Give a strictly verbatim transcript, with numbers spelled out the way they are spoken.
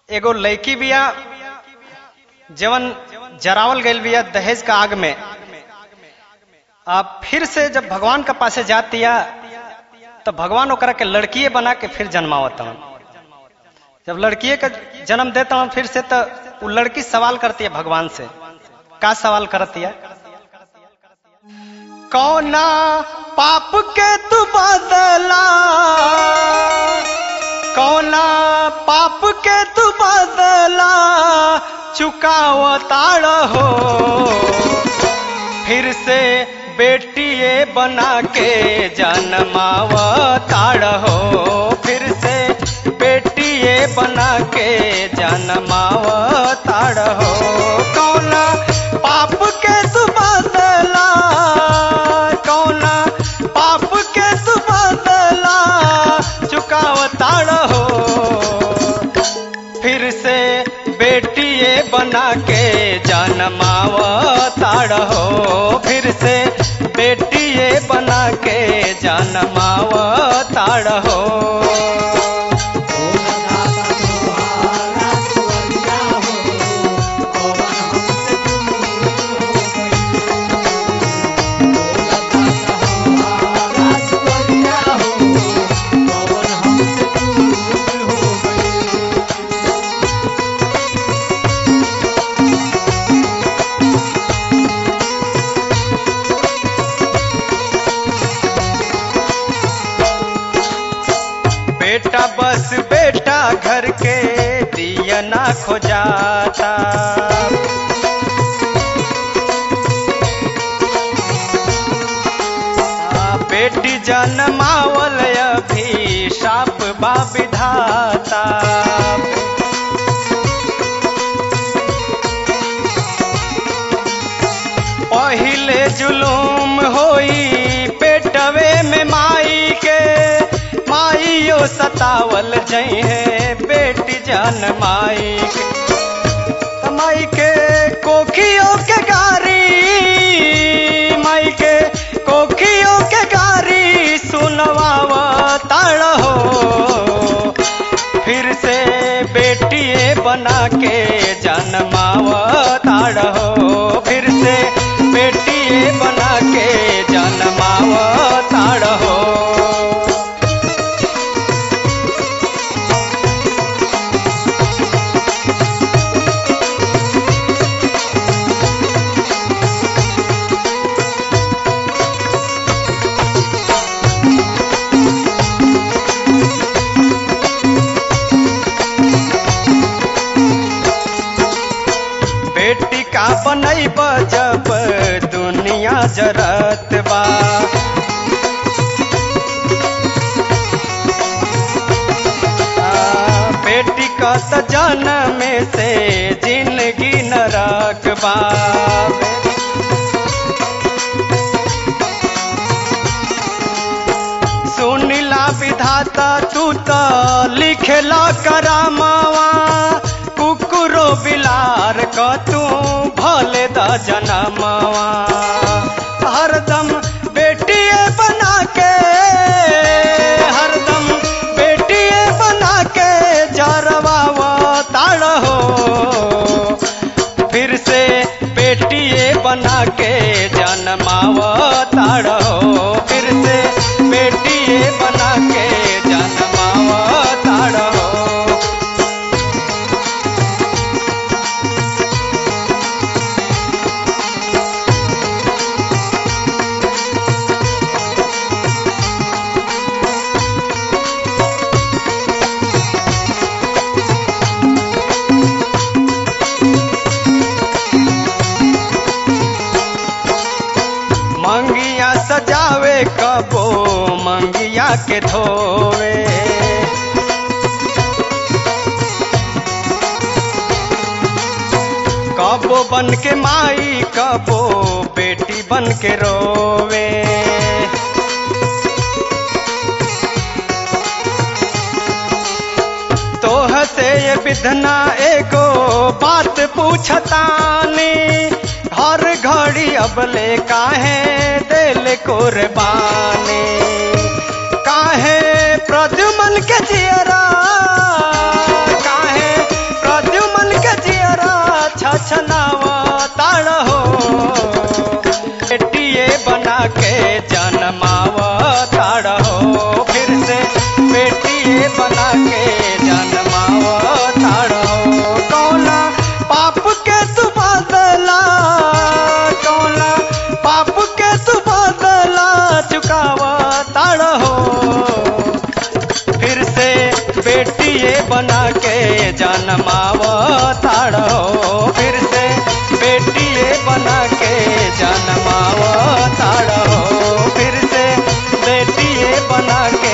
एगो लड़की बिया जवन जरावल गईल बिया दहेज का आग में। अब फिर से जब भगवान के पासे जातिया तो भगवान ओकरा के लड़किए बना के फिर जन्मावत हन। जब लड़किए का जन्म देता हूं फिर से तो वो लड़की सवाल करती है भगवान से। का सवाल करती है? कौना पाप के तू बदला, कौना पाप के तू बदला चुकावताड़ हो, फिर से बेटिए बना के जन्मावताड़ हो, फिर से बेटिए बना के जन्मावताड़ हो। कौना पाप के तू बदला, कौना पाप के तू बदला चुकावताड़ हो, फिर से बेटिए बना के जन्मावताड़ हो, फिर से बेटिए बना के जन्मावताड़ हो। बेटा बस बेटा घर के दिया ना खो जाता, बेटी जन्मावल अभी शाप बा विधाता। पहिले जुलूम होई पेटवे में माई के, माइयो सतावल जई है बेटी जन्माई के। माई के कोखियों के गारी, माई के कोखियों के गारी सुनवावताड़ हो, फिर से बेटिए बना के जन्मावताड़ हो, फिर से बेटिए बना के जन्मावताड़ हो। बेटी का बनैब जब दुनिया जरत बा, बेटी का त जन्म से जिंदगी नरक बा। सुनिला विधाता तू तो लिखेला करामावा, कुकुरो बिलार क तू भले द जनमावा। हरदम बेटिए बना के, हरदम बेटिए बना के जरवावताड़ हो, फिर से बेटिए बना के जन्मावताड़ हो, फिर से बेटिए बना के जन्मावताड़ हो। मंगिया सजावे कबो मंगिया के धोवे, कबो बन के माई कबो बेटी बन के रोवे। तोह से ये विधना एगो बात पूछतानी, हर घड़ी अबले काहे दिल कुर्बानी, काहे प्रद्युमन के जियरा, काहे बेटिए बना के जन्मावताड़ो, फिर से बेटिए बना के जन्मावताड़ो, फिर से बेटिए बना के